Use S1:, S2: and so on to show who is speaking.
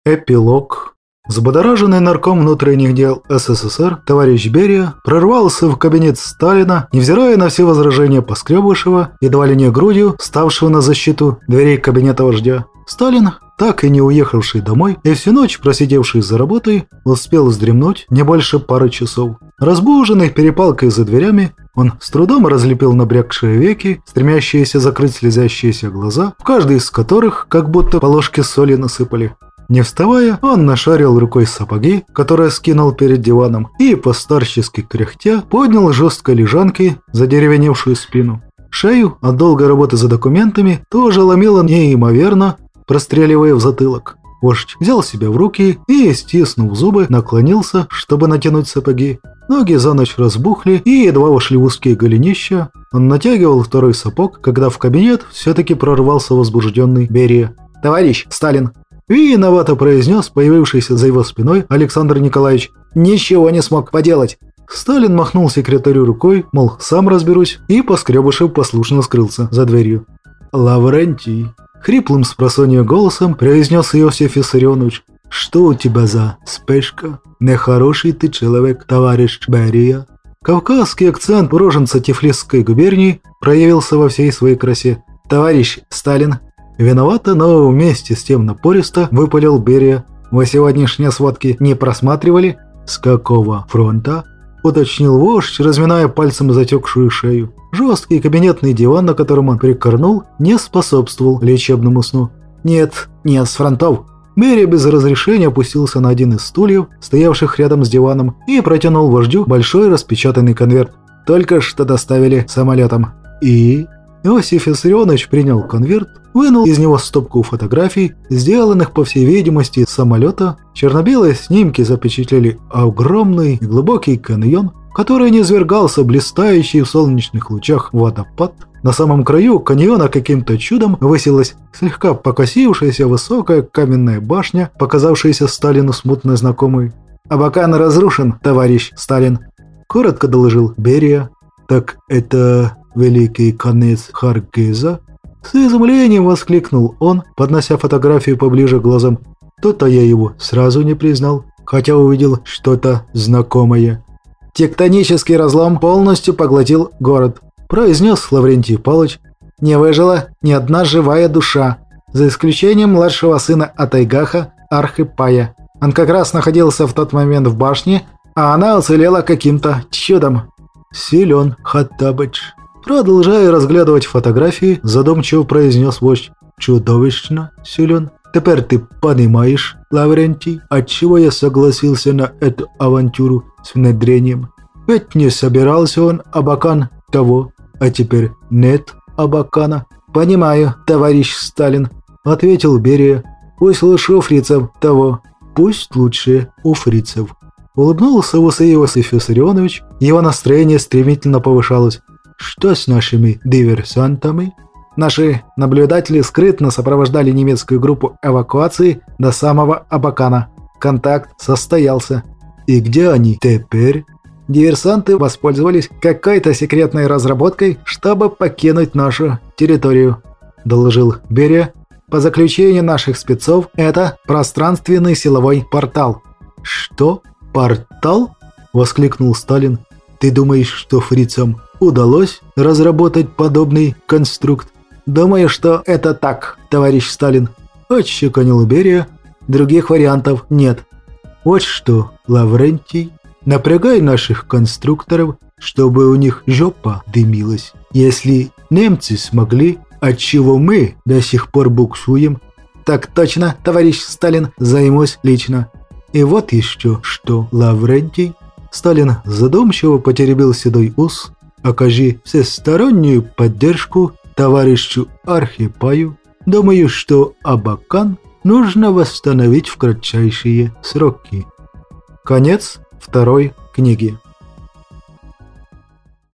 S1: Эпилог. Взбудораженный нарком внутренних дел СССР товарищ Берия прорвался в кабинет Сталина, невзирая на все возражения Поскребышева, едва ли не грудью, ставшего на защиту дверей кабинета вождя. Сталин, так и не уехавший домой и всю ночь просидевший за работой, успел вздремнуть не больше пары часов. Разбуженный перепалкой за дверями, он с трудом разлепил набрякшие веки, стремящиеся закрыть слезящиеся глаза, в каждый из которых как будто по ложке соли насыпали. Не вставая, он нашарил рукой сапоги, которые скинул перед диваном, и, постарчески кряхтя, поднял жесткой лежанки задеревеневшую спину. Шею от долгой работы за документами тоже ломило неимоверно, простреливая в затылок. Вождь взял себя в руки и, стиснув зубы, наклонился, чтобы натянуть сапоги. Ноги за ночь разбухли и едва вошли в узкие голенища. Он натягивал второй сапог, когда в кабинет все-таки прорвался возбужденный Берия. «Товарищ Сталин!» Виновато произнес появившийся за его спиной Александр Николаевич. «Ничего не смог поделать». Сталин махнул секретарю рукой, мол, сам разберусь, и Поскребышев послушно скрылся за дверью. «Лаврентий!» Хриплым спросонья голосом произнес Иосиф Виссарионович. «Что у тебя за спешка? Нехороший ты человек, товарищ Берия». Кавказский акцент уроженца Тифлисской губернии проявился во всей своей красе. «Товарищ Сталин». Виновато, но вместе с тем напористо выпалил Берия. «Вы сегодняшние сводки не просматривали?» «С какого фронта?» – уточнил вождь, разминая пальцем затекшую шею. Жесткий кабинетный диван, на котором он прикорнул, не способствовал лечебному сну. «Нет, не с фронтов». Берия без разрешения опустился на один из стульев, стоявших рядом с диваном, и протянул вождю большой распечатанный конверт. «Только что доставили самолетом». «И?» Иосиф Виссарионович принял конверт, вынул из него стопку фотографий, сделанных, по всей видимости, из самолета. Черно-белые снимки запечатлели огромный и глубокий каньон, который низвергался блистающий в солнечных лучах водопад. На самом краю каньона каким-то чудом высилась слегка покосившаяся высокая каменная башня, показавшаяся Сталину смутно знакомой. «Абакан разрушен, товарищ Сталин», – коротко доложил Берия. «Так это великий конец Харгиза?» С изумлением воскликнул он, поднося фотографию поближе к глазам. То-то я его сразу не признал, хотя увидел что-то знакомое. «Тектонический разлом полностью поглотил город», – произнес Лаврентий Павлович. «Не выжила ни одна живая душа, за исключением младшего сына Атайгаха, Архипая. Он как раз находился в тот момент в башне, а она уцелела каким-то чудом». «Силен Хаттабыч», – продолжая разглядывать фотографии, задумчиво произнес вождь. «Чудовищно силен. Теперь ты понимаешь, Лаврентий, отчего я согласился на эту авантюру с внедрением? Ведь не собирался он Абакан того, а теперь нет Абакана». «Понимаю, товарищ Сталин», – ответил Берия. «Пусть лучше у фрицев того». «Пусть лучше у фрицев». Улыбнулся в усы Иосиф Виссарионович, его настроение стремительно повышалось. «Что с нашими диверсантами?» «Наши наблюдатели скрытно сопровождали немецкую группу эвакуации до самого Абакана. Контакт состоялся». «И где они теперь?» «Диверсанты воспользовались какой-то секретной разработкой, чтобы покинуть нашу территорию», – доложил Берия. «По заключению наших спецов, это пространственный силовой портал». «Что? Портал?» – воскликнул Сталин. «Ты думаешь, что фрицам удалось разработать подобный конструкт?» «Думаю, что это так, товарищ Сталин», – отчеканил Берия. «Других вариантов нет». «Вот что, Лаврентий, напрягай наших конструкторов, чтобы у них жопа дымилась. Если немцы смогли, отчего мы до сих пор буксуем?» «Так точно, товарищ Сталин, займусь лично». «И вот еще что, Лаврентий». Сталин задумчиво потеребил седой ус. «Окажи всестороннюю поддержку товарищу Архипаю. Думаю, что Абакан нужно восстановить в кратчайшие сроки». Конец второй книги.